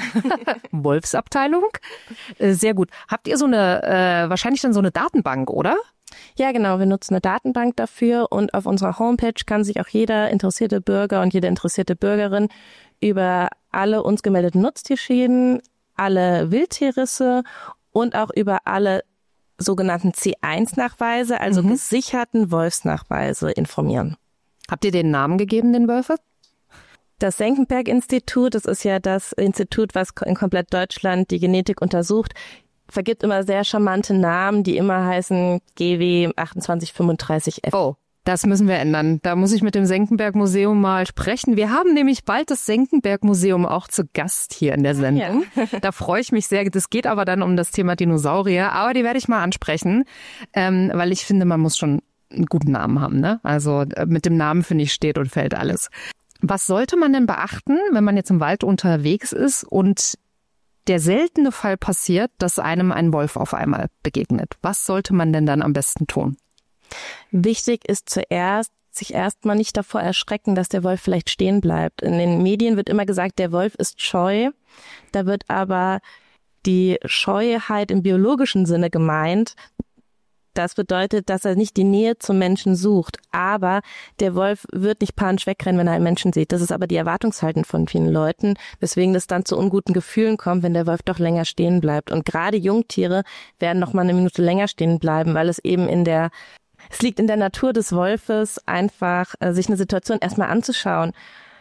Speaker 2: Wolfsabteilung, äh, sehr gut. Habt ihr so eine, äh, wahrscheinlich dann so eine Datenbank, oder?
Speaker 3: Ja, genau. Wir nutzen eine Datenbank dafür und auf unserer Homepage kann sich auch jeder interessierte Bürger und jede interessierte Bürgerin über alle uns gemeldeten Nutztierschäden, alle Wildtierrisse und auch über alle sogenannten C eins Nachweise, also mhm. gesicherten Wolfsnachweise informieren.
Speaker 2: Habt ihr den Namen gegeben, den Wölfe?
Speaker 3: Das Senckenberg-Institut, das ist ja das Institut, was in komplett Deutschland die Genetik untersucht, vergibt immer sehr charmante Namen, die immer heißen G W achtundzwanzig fünfunddreißig F.
Speaker 2: Oh, das müssen wir ändern. Da muss ich mit dem Senckenberg-Museum mal sprechen. Wir haben nämlich bald das Senckenberg-Museum auch zu Gast hier in der Sendung. Ja. Da freue ich mich sehr. Das geht aber dann um das Thema Dinosaurier. Aber die werde ich mal ansprechen, ähm, weil ich finde, man muss schon einen guten Namen haben, ne? Also mit dem Namen, finde ich, steht und fällt alles. Was sollte man denn beachten, wenn man jetzt im Wald unterwegs ist und der seltene Fall passiert, dass einem ein Wolf auf einmal begegnet? Was sollte man denn dann am besten tun?
Speaker 3: Wichtig ist zuerst, sich erstmal nicht davor erschrecken, dass der Wolf vielleicht stehen bleibt. In den Medien wird immer gesagt, der Wolf ist scheu. Da wird aber die Scheuheit im biologischen Sinne gemeint. Das bedeutet, dass er nicht die Nähe zum Menschen sucht. Aber der Wolf wird nicht panisch wegrennen, wenn er einen Menschen sieht. Das ist aber die Erwartungshaltung von vielen Leuten, weswegen das dann zu unguten Gefühlen kommt, wenn der Wolf doch länger stehen bleibt. Und gerade Jungtiere werden noch mal eine Minute länger stehen bleiben, weil es eben in der, es liegt in der Natur des Wolfes, einfach äh, sich eine Situation erstmal anzuschauen.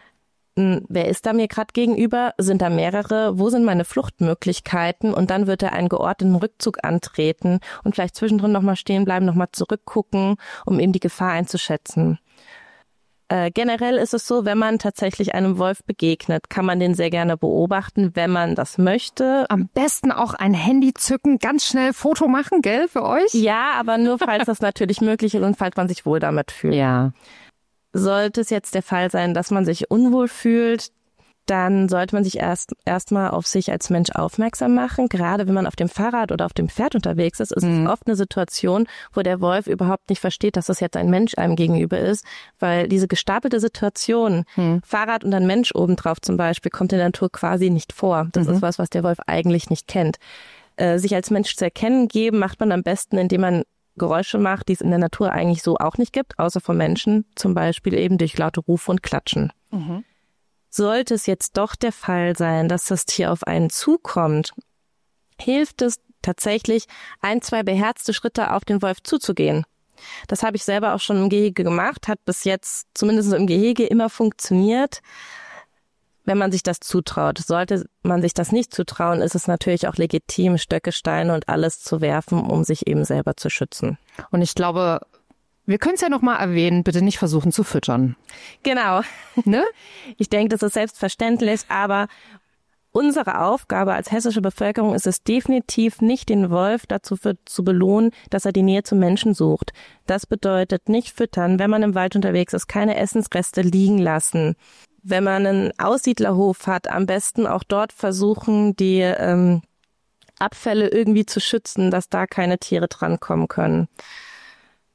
Speaker 3: Wer ist da mir gerade gegenüber? Sind da mehrere? Wo sind meine Fluchtmöglichkeiten? Und dann wird er einen geordneten Rückzug antreten und vielleicht zwischendrin nochmal stehen bleiben, nochmal zurückgucken, um eben die Gefahr einzuschätzen. Äh, generell ist es so, wenn man tatsächlich einem Wolf begegnet, kann man den sehr gerne beobachten, wenn man das möchte.
Speaker 2: Am besten auch ein Handy zücken, ganz schnell Foto machen, gell, für euch?
Speaker 3: Ja, aber nur, falls das natürlich möglich ist und falls man sich wohl damit fühlt.
Speaker 2: Ja.
Speaker 3: Sollte es jetzt der Fall sein, dass man sich unwohl fühlt, dann sollte man sich erst erstmal auf sich als Mensch aufmerksam machen. Gerade wenn man auf dem Fahrrad oder auf dem Pferd unterwegs ist, ist mhm. es oft eine Situation, wo der Wolf überhaupt nicht versteht, dass das jetzt ein Mensch einem gegenüber ist, weil diese gestapelte Situation, mhm. Fahrrad und ein Mensch obendrauf zum Beispiel, kommt in der Natur quasi nicht vor. Das mhm. ist was, was der Wolf eigentlich nicht kennt. Äh, sich als Mensch zu erkennen geben, macht man am besten, indem man Geräusche macht, die es in der Natur eigentlich so auch nicht gibt, außer von Menschen, zum Beispiel eben durch laute Rufe und Klatschen. Mhm. Sollte es jetzt doch der Fall sein, dass das Tier auf einen zukommt, hilft es tatsächlich, ein, zwei beherzte Schritte auf den Wolf zuzugehen. Das habe ich selber auch schon im Gehege gemacht, hat bis jetzt zumindest im Gehege immer funktioniert, wenn man sich das zutraut. Sollte man sich das nicht zutrauen, ist es natürlich auch legitim, Stöcke, Steine und alles zu werfen, um sich eben selber zu schützen.
Speaker 2: Und ich glaube, wir können es ja noch mal erwähnen, bitte nicht versuchen zu füttern.
Speaker 3: Genau.
Speaker 2: Ne?
Speaker 3: Ich denke, das ist selbstverständlich, aber unsere Aufgabe als hessische Bevölkerung ist es definitiv nicht, den Wolf dazu für, zu belohnen, dass er die Nähe zum Menschen sucht. Das bedeutet nicht füttern, wenn man im Wald unterwegs ist, keine Essensreste liegen lassen. Wenn man einen Aussiedlerhof hat, am besten auch dort versuchen, die ähm, Abfälle irgendwie zu schützen, dass da keine Tiere drankommen können.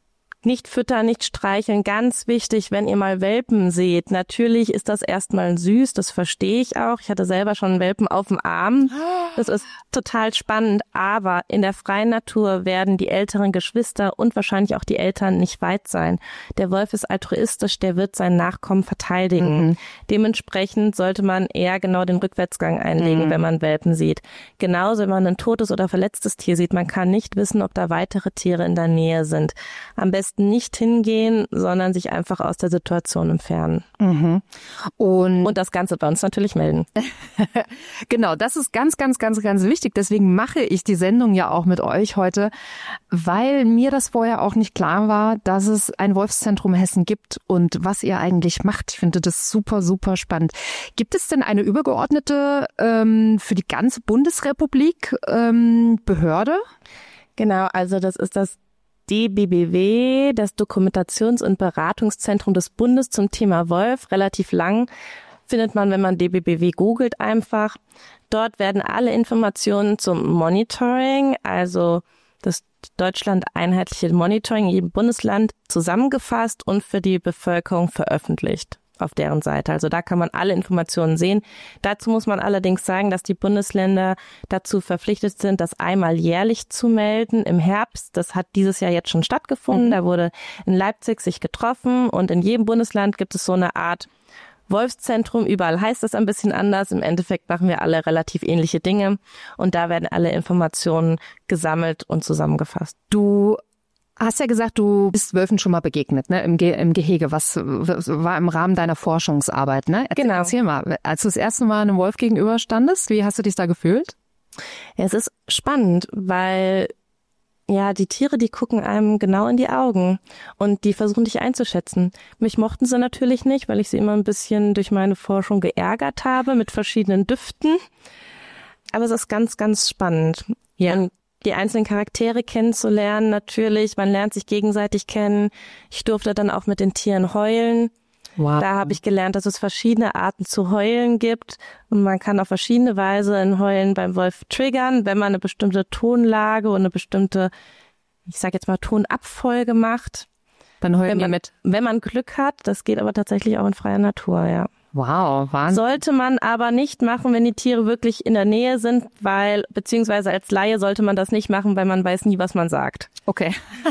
Speaker 3: Nicht füttern, nicht streicheln, ganz wichtig, wenn ihr mal Welpen seht. Natürlich ist das erstmal süß, das verstehe ich auch. Ich hatte selber schon einen Welpen auf dem Arm. Das ist total spannend, aber in der freien Natur werden die älteren Geschwister und wahrscheinlich auch die Eltern nicht weit sein. Der Wolf ist altruistisch, der wird seinen Nachkommen verteidigen. Mhm. Dementsprechend sollte man eher genau den Rückwärtsgang einlegen, mhm. wenn man Welpen sieht. Genauso, wenn man ein totes oder verletztes Tier sieht, man kann nicht wissen, ob da weitere Tiere in der Nähe sind. Am besten nicht hingehen, sondern sich einfach aus der Situation entfernen.
Speaker 2: Mhm. Und,
Speaker 3: Und das Ganze bei uns natürlich melden.
Speaker 2: Genau, das ist ganz, ganz, ganz, ganz wichtig. Deswegen mache ich die Sendung ja auch mit euch heute, weil mir das vorher auch nicht klar war, dass es ein Wolfszentrum Hessen gibt und was ihr eigentlich macht. Ich finde das super, super spannend. Gibt es denn eine übergeordnete ähm, für die ganze Bundesrepublik ähm, Behörde?
Speaker 3: Genau, also das ist das D B B W, das Dokumentations- und Beratungszentrum des Bundes zum Thema Wolf, relativ lang, findet man, wenn man D B B W googelt einfach. Dort werden alle Informationen zum Monitoring, also das Deutschland einheitliche Monitoring in jedem Bundesland, zusammengefasst und für die Bevölkerung veröffentlicht auf deren Seite. Also da kann man alle Informationen sehen. Dazu muss man allerdings sagen, dass die Bundesländer dazu verpflichtet sind, das einmal jährlich zu melden im Herbst. Das hat dieses Jahr jetzt schon stattgefunden. Mhm. Da wurde in Leipzig sich getroffen und in jedem Bundesland gibt es so eine Art Wolfszentrum. Überall heißt es ein bisschen anders. Im Endeffekt machen wir alle relativ ähnliche Dinge und da werden alle Informationen gesammelt und zusammengefasst.
Speaker 2: Du hast ja gesagt, du bist Wölfen schon mal begegnet, ne? Im, Ge- im Gehege. Was war im Rahmen deiner Forschungsarbeit, ne? Erzähl,
Speaker 3: genau.
Speaker 2: Erzähl mal, als du das erste Mal einem Wolf gegenüberstandest, wie hast du dich da gefühlt?
Speaker 3: Ja, es ist spannend, weil ja, die Tiere, die gucken einem genau in die Augen und die versuchen dich einzuschätzen. Mich mochten sie natürlich nicht, weil ich sie immer ein bisschen durch meine Forschung geärgert habe mit verschiedenen Düften. Aber es ist ganz, ganz spannend. Ja. Und die einzelnen Charaktere kennenzulernen, natürlich. Man lernt sich gegenseitig kennen. Ich durfte dann auch mit den Tieren heulen. Wow. Da habe ich gelernt, dass es verschiedene Arten zu heulen gibt. Und man kann auf verschiedene Weise ein Heulen beim Wolf triggern, wenn man eine bestimmte Tonlage und eine bestimmte, ich sage jetzt mal, Tonabfolge macht.
Speaker 2: Dann heulen
Speaker 3: wenn man,
Speaker 2: wir mit.
Speaker 3: Wenn man Glück hat, das geht aber tatsächlich auch in freier Natur, ja.
Speaker 2: Wow, Wahnsinn.
Speaker 3: Sollte man aber nicht machen, wenn die Tiere wirklich in der Nähe sind, weil, beziehungsweise als Laie sollte man das nicht machen, weil man weiß nie, was man sagt.
Speaker 2: Okay.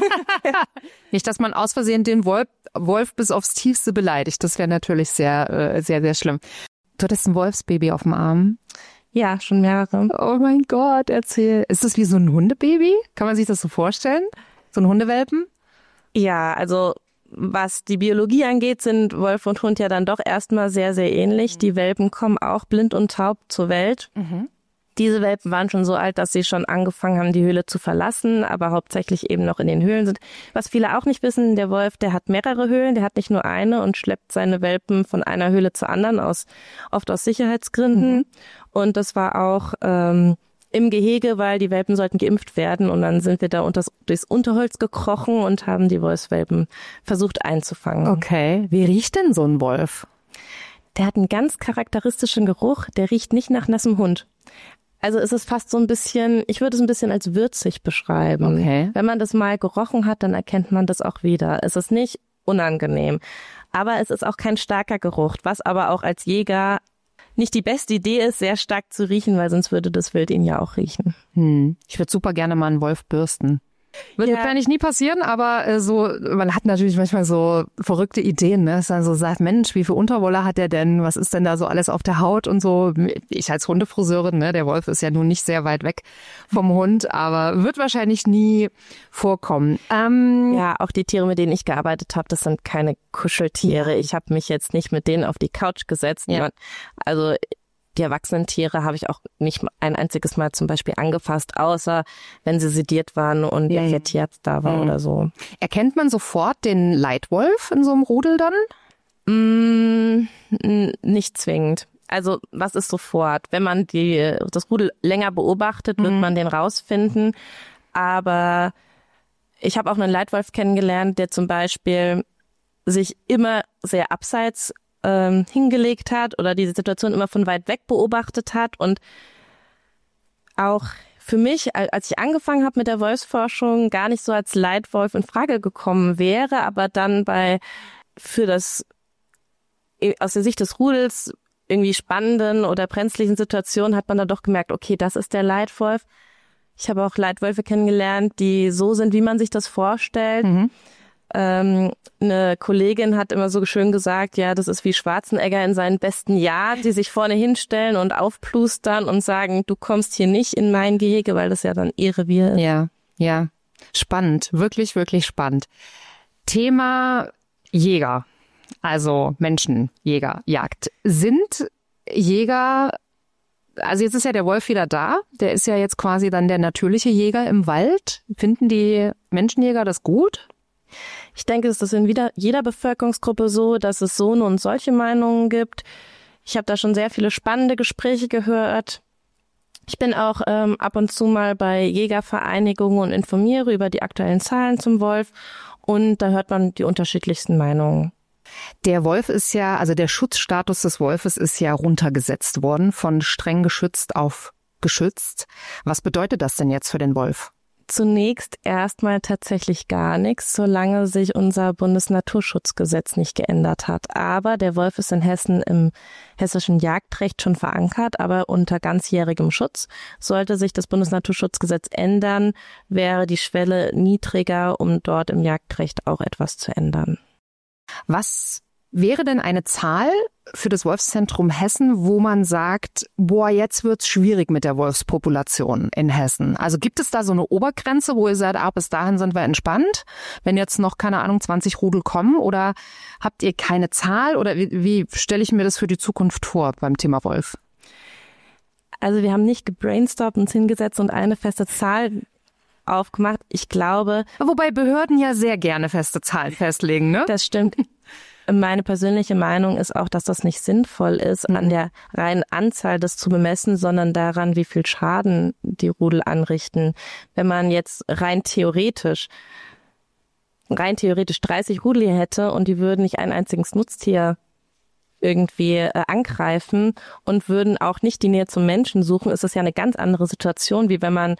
Speaker 2: Nicht, dass man aus Versehen den Wolf, Wolf bis aufs Tiefste beleidigt. Das wäre natürlich sehr, äh, sehr, sehr schlimm. Du hattest ein Wolfsbaby auf dem Arm.
Speaker 3: Ja, schon mehrere.
Speaker 2: Oh mein Gott, erzähl. Ist das wie so ein Hundebaby? Kann man sich das so vorstellen? So ein Hundewelpen?
Speaker 3: Ja, also was die Biologie angeht, sind Wolf und Hund ja dann doch erstmal sehr, sehr ähnlich. Mhm. Die Welpen kommen auch blind und taub zur Welt. Mhm. Diese Welpen waren schon so alt, dass sie schon angefangen haben, die Höhle zu verlassen, aber hauptsächlich eben noch in den Höhlen sind. Was viele auch nicht wissen, der Wolf, der hat mehrere Höhlen, der hat nicht nur eine und schleppt seine Welpen von einer Höhle zur anderen, aus oft aus Sicherheitsgründen. Mhm. Und das war auch ähm, im Gehege, weil die Welpen sollten geimpft werden und dann sind wir da unters, durchs Unterholz gekrochen und haben die Wolfswelpen versucht einzufangen.
Speaker 2: Okay, wie riecht denn so ein Wolf?
Speaker 3: Der hat einen ganz charakteristischen Geruch, der riecht nicht nach nassem Hund. Also es ist fast so ein bisschen, ich würde es ein bisschen als würzig beschreiben.
Speaker 2: Okay.
Speaker 3: Wenn man das mal gerochen hat, dann erkennt man das auch wieder. Es ist nicht unangenehm, aber es ist auch kein starker Geruch, was aber auch als Jäger nicht die beste Idee ist, sehr stark zu riechen, weil sonst würde das Wild ihn ja auch riechen.
Speaker 2: Hm. Ich würde super gerne mal einen Wolf bürsten. Wird ja. wahrscheinlich nie passieren, aber äh, so, man hat natürlich manchmal so verrückte Ideen, ne? Dass man so sagt, Mensch, wie viel Unterwolle hat der denn? Was ist denn da so alles auf der Haut und so? Ich als Hundefriseurin, ne? Der Wolf ist ja nun nicht sehr weit weg vom Hund, aber wird wahrscheinlich nie vorkommen. Ähm,
Speaker 3: ja, auch die Tiere, mit denen ich gearbeitet habe, das sind keine Kuscheltiere. Ich habe mich jetzt nicht mit denen auf die Couch gesetzt.
Speaker 2: Ja.
Speaker 3: Also die erwachsenen Tiere habe ich auch nicht ein einziges Mal zum Beispiel angefasst, außer wenn sie sediert waren und
Speaker 2: ja,
Speaker 3: der Tierarzt da war mhm. oder so.
Speaker 2: Erkennt man sofort den Leitwolf in so einem Rudel dann?
Speaker 3: Mm, nicht zwingend. Also was ist sofort? Wenn man die, das Rudel länger beobachtet, wird mhm. man den rausfinden. Aber ich habe auch einen Leitwolf kennengelernt, der zum Beispiel sich immer sehr abseits hingelegt hat oder diese Situation immer von weit weg beobachtet hat und auch für mich, als ich angefangen habe mit der Wolfsforschung, gar nicht so als Leitwolf in Frage gekommen wäre, aber dann bei für das aus der Sicht des Rudels irgendwie spannenden oder brenzlichen Situationen hat man dann doch gemerkt, okay, das ist der Leitwolf. Ich habe auch Leitwölfe kennengelernt, die so sind, wie man sich das vorstellt. Mhm. Ähm, eine Kollegin hat immer so schön gesagt, ja, das ist wie Schwarzenegger in seinen besten Jahren, die sich vorne hinstellen und aufplustern und sagen, du kommst hier nicht in mein Gehege, weil das ja dann ihr Revier ist.
Speaker 2: Ja, ja, spannend, wirklich, wirklich spannend. Thema Jäger, also Menschenjäger, Jagd. Sind Jäger, also jetzt ist ja der Wolf wieder da, der ist ja jetzt quasi dann der natürliche Jäger im Wald. Finden die Menschenjäger das gut?
Speaker 3: Ich denke, es ist in wieder jeder Bevölkerungsgruppe so, dass es so und solche Meinungen gibt. Ich habe da schon sehr viele spannende Gespräche gehört. Ich bin auch ähm, ab und zu mal bei Jägervereinigungen und informiere über die aktuellen Zahlen zum Wolf. Und da hört man die unterschiedlichsten Meinungen.
Speaker 2: Der Wolf ist ja, also der Schutzstatus des Wolfes ist ja runtergesetzt worden, von streng geschützt auf geschützt. Was bedeutet das denn jetzt für den Wolf?
Speaker 3: Zunächst erstmal tatsächlich gar nichts, solange sich unser Bundesnaturschutzgesetz nicht geändert hat. Aber der Wolf ist in Hessen im hessischen Jagdrecht schon verankert, aber unter ganzjährigem Schutz. Sollte sich das Bundesnaturschutzgesetz ändern, wäre die Schwelle niedriger, um dort im Jagdrecht auch etwas zu ändern.
Speaker 2: Was wäre denn eine Zahl für das Wolfszentrum Hessen, wo man sagt, boah, jetzt wird's schwierig mit der Wolfspopulation in Hessen? Also gibt es da so eine Obergrenze, wo ihr sagt, ah, bis dahin sind wir entspannt, wenn jetzt noch, keine Ahnung, zwanzig Rudel kommen? Oder habt ihr keine Zahl? Oder wie, wie stelle ich mir das für die Zukunft vor beim Thema Wolf?
Speaker 3: Also wir haben nicht gebrainstormt, uns hingesetzt und eine feste Zahl aufgemacht. Ich glaube...
Speaker 2: Wobei Behörden ja sehr gerne feste Zahlen festlegen, ne?
Speaker 3: Das stimmt. Meine persönliche Meinung ist auch, dass das nicht sinnvoll ist, an der reinen Anzahl das zu bemessen, sondern daran, wie viel Schaden die Rudel anrichten. Wenn man jetzt rein theoretisch, rein theoretisch dreißig Rudel hier hätte und die würden nicht ein einziges Nutztier irgendwie äh, angreifen und würden auch nicht die Nähe zum Menschen suchen, ist das ja eine ganz andere Situation, wie wenn man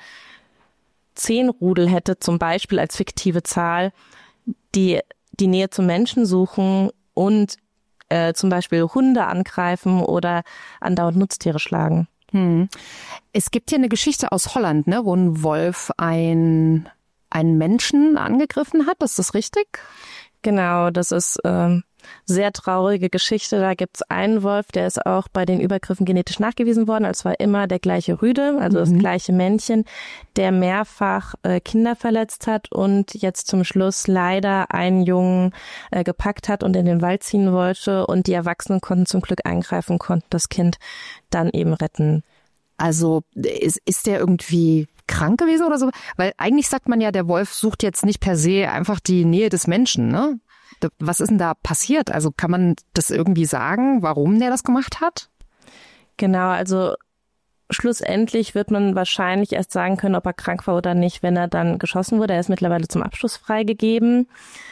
Speaker 3: zehn Rudel hätte, zum Beispiel als fiktive Zahl, die die Nähe zum Menschen suchen und äh, zum Beispiel Hunde angreifen oder andauernd Nutztiere schlagen.
Speaker 2: Hm. Es gibt hier eine Geschichte aus Holland, ne, wo ein Wolf ein, einen Menschen angegriffen hat. Ist das richtig?
Speaker 3: Genau, das ist ähm, sehr traurige Geschichte. Da gibt's einen Wolf, der ist auch bei den Übergriffen genetisch nachgewiesen worden. Es war immer der gleiche Rüde, also mhm. das gleiche Männchen, der mehrfach äh, Kinder verletzt hat und jetzt zum Schluss leider einen Jungen äh, gepackt hat und in den Wald ziehen wollte. Und die Erwachsenen konnten zum Glück eingreifen, konnten das Kind dann eben retten.
Speaker 2: Also ist, ist der irgendwie krank gewesen oder so? Weil eigentlich sagt man ja, der Wolf sucht jetzt nicht per se einfach die Nähe des Menschen, ne? Was ist denn da passiert? Also kann man das irgendwie sagen, warum der das gemacht hat?
Speaker 3: Genau, also schlussendlich wird man wahrscheinlich erst sagen können, ob er krank war oder nicht, wenn er dann geschossen wurde. Er ist mittlerweile zum Abschluss freigegeben.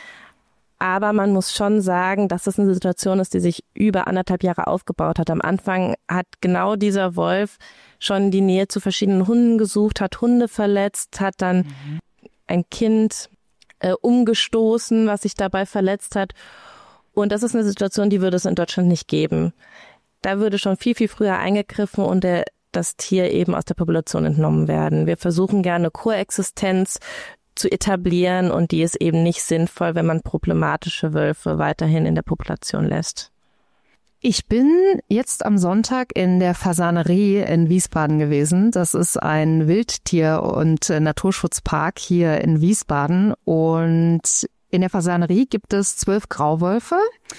Speaker 3: Aber man muss schon sagen, dass das eine Situation ist, die sich über anderthalb Jahre aufgebaut hat. Am Anfang hat genau dieser Wolf schon die Nähe zu verschiedenen Hunden gesucht, hat Hunde verletzt, hat dann mhm. ein Kind äh, umgestoßen, was sich dabei verletzt hat. Und das ist eine Situation, die würde es in Deutschland nicht geben. Da würde schon viel, viel früher eingegriffen und der, das Tier eben aus der Population entnommen werden. Wir versuchen gerne Koexistenz zu etablieren und die ist eben nicht sinnvoll, wenn man problematische Wölfe weiterhin in der Population lässt.
Speaker 2: Ich bin jetzt am Sonntag in der Fasanerie in Wiesbaden gewesen. Das ist ein Wildtier- und Naturschutzpark hier in Wiesbaden. Und in der Fasanerie gibt es zwölf Grauwölfe.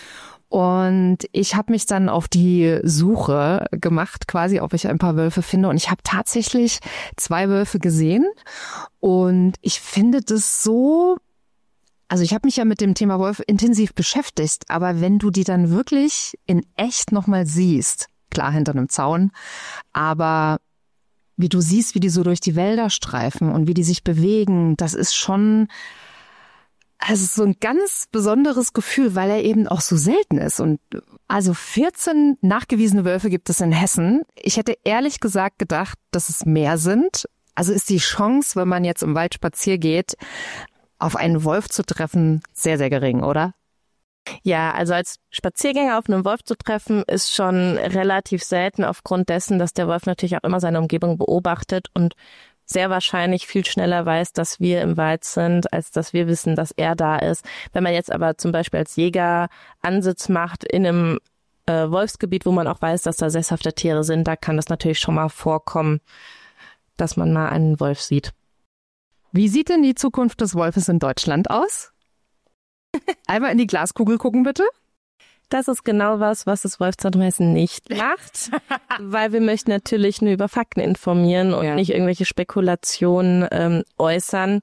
Speaker 2: Und ich habe mich dann auf die Suche gemacht, quasi, ob ich ein paar Wölfe finde. Und ich habe tatsächlich zwei Wölfe gesehen. Und ich finde das so... Also ich habe mich ja mit dem Thema Wolf intensiv beschäftigt, aber wenn du die dann wirklich in echt nochmal siehst, klar hinter einem Zaun, aber wie du siehst, wie die so durch die Wälder streifen und wie die sich bewegen, das ist schon also so ein ganz besonderes Gefühl, weil er eben auch so selten ist. Und also vierzehn nachgewiesene Wölfe gibt es in Hessen. Ich hätte ehrlich gesagt gedacht, dass es mehr sind. Also ist die Chance, wenn man jetzt im Wald spazieren geht, auf einen Wolf zu treffen, sehr, sehr gering, oder?
Speaker 3: Ja, also als Spaziergänger auf einen Wolf zu treffen, ist schon relativ selten aufgrund dessen, dass der Wolf natürlich auch immer seine Umgebung beobachtet und sehr wahrscheinlich viel schneller weiß, dass wir im Wald sind, als dass wir wissen, dass er da ist. Wenn man jetzt aber zum Beispiel als Jäger Ansitz macht in einem äh, Wolfsgebiet, wo man auch weiß, dass da sesshafte Tiere sind, da kann das natürlich schon mal vorkommen, dass man mal einen Wolf sieht.
Speaker 2: Wie sieht denn die Zukunft des Wolfes in Deutschland aus? Einmal in die Glaskugel gucken, bitte.
Speaker 3: Das ist genau was, was das Wolfszentrum Hessen nicht macht, weil wir möchten natürlich nur über Fakten informieren und ja. nicht irgendwelche Spekulationen ähm, äußern.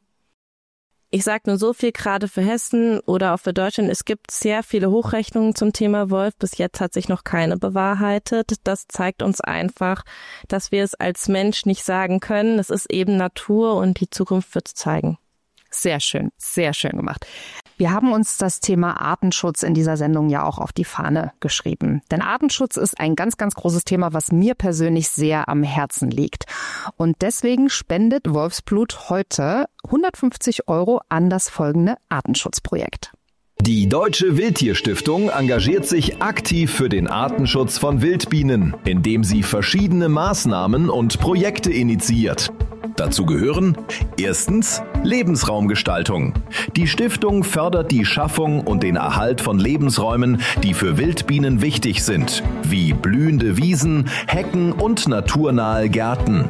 Speaker 3: Ich sage nur so viel, gerade für Hessen oder auch für Deutschland, es gibt sehr viele Hochrechnungen zum Thema Wolf. Bis jetzt hat sich noch keine bewahrheitet. Das zeigt uns einfach, dass wir es als Mensch nicht sagen können. Es ist eben Natur und die Zukunft wird es zeigen.
Speaker 2: Sehr schön, sehr schön gemacht. Wir haben uns das Thema Artenschutz in dieser Sendung ja auch auf die Fahne geschrieben. Denn Artenschutz ist ein ganz, ganz großes Thema, was mir persönlich sehr am Herzen liegt. Und deswegen spendet Wolfsblut heute hundertfünfzig Euro an das folgende Artenschutzprojekt.
Speaker 1: Die Deutsche Wildtierstiftung engagiert sich aktiv für den Artenschutz von Wildbienen, indem sie verschiedene Maßnahmen und Projekte initiiert. Dazu gehören erstens Lebensraumgestaltung. Die Stiftung fördert die Schaffung und den Erhalt von Lebensräumen, die für Wildbienen wichtig sind, wie blühende Wiesen, Hecken und naturnahe Gärten.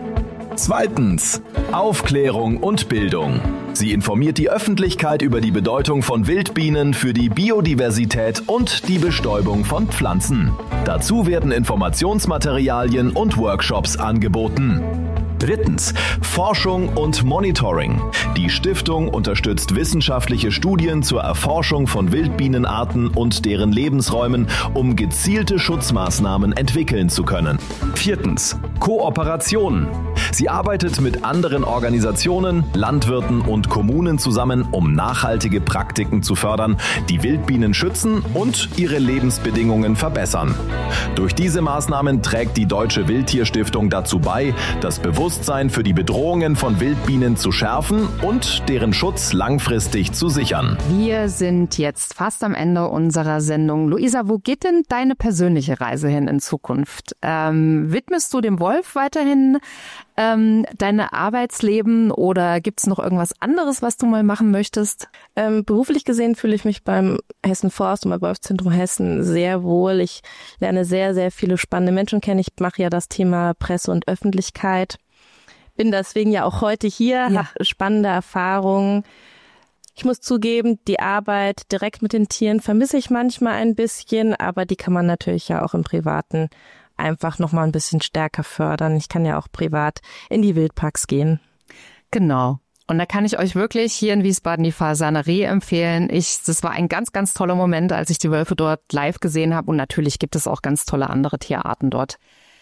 Speaker 1: Zweitens Aufklärung und Bildung. Sie informiert die Öffentlichkeit über die Bedeutung von Wildbienen für die Biodiversität und die Bestäubung von Pflanzen. Dazu werden Informationsmaterialien und Workshops angeboten. Drittens, Forschung und Monitoring. Die Stiftung unterstützt wissenschaftliche Studien zur Erforschung von Wildbienenarten und deren Lebensräumen, um gezielte Schutzmaßnahmen entwickeln zu können. Viertens, Kooperation. Sie arbeitet mit anderen Organisationen, Landwirten und Kommunen zusammen, um nachhaltige Praktiken zu fördern, die Wildbienen schützen und ihre Lebensbedingungen verbessern. Durch diese Maßnahmen trägt die Deutsche Wildtierstiftung dazu bei, das Bewusstsein für die Bedrohungen von Wildbienen zu schärfen und deren Schutz langfristig zu sichern.
Speaker 2: Wir sind jetzt fast am Ende unserer Sendung. Luisa, wo geht denn deine persönliche Reise hin in Zukunft? Ähm, widmest du dem Wolf weiterhin ähm, deine Arbeitsleben oder gibt es noch irgendwas anderes, was du mal machen möchtest?
Speaker 3: Ähm, beruflich gesehen fühle ich mich beim Hessen Forst und beim Wolfszentrum Hessen sehr wohl. Ich lerne sehr, sehr viele spannende Menschen kennen. Ich mache ja das Thema Presse und Öffentlichkeit. Bin deswegen ja auch heute hier, ja. habe spannende Erfahrungen. Ich muss zugeben, die Arbeit direkt mit den Tieren vermisse ich manchmal ein bisschen, aber die kann man natürlich ja auch im Privaten einfach noch mal ein bisschen stärker fördern. Ich kann ja auch privat in die Wildparks gehen.
Speaker 2: Genau. Und da kann ich euch wirklich hier in Wiesbaden die Fasanerie empfehlen. Ich, das war ein ganz, ganz toller Moment, als ich die Wölfe dort live gesehen habe. Und natürlich gibt es auch ganz tolle andere Tierarten dort.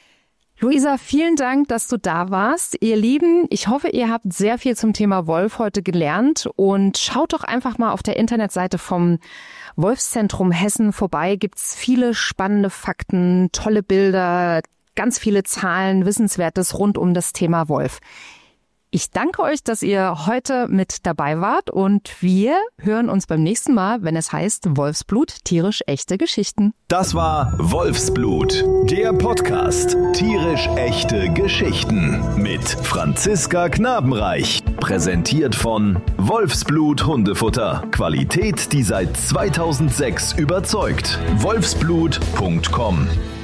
Speaker 2: Luisa, vielen Dank, dass du da warst. Ihr Lieben, ich hoffe, ihr habt sehr viel zum Thema Wolf heute gelernt und schaut doch einfach mal auf der Internetseite vom Wolfszentrum Hessen vorbei. Gibt's viele spannende Fakten, tolle Bilder, ganz viele Zahlen, Wissenswertes rund um das Thema Wolf. Ich danke euch, dass ihr heute mit dabei wart und wir hören uns beim nächsten Mal, wenn es heißt Wolfsblut, tierisch echte Geschichten.
Speaker 1: Das war Wolfsblut, der Podcast Tierisch echte Geschichten mit Franziska Knabenreich. Präsentiert von Wolfsblut Hundefutter. Qualität, die seit zweitausendsechs überzeugt. wolfsblut punkt com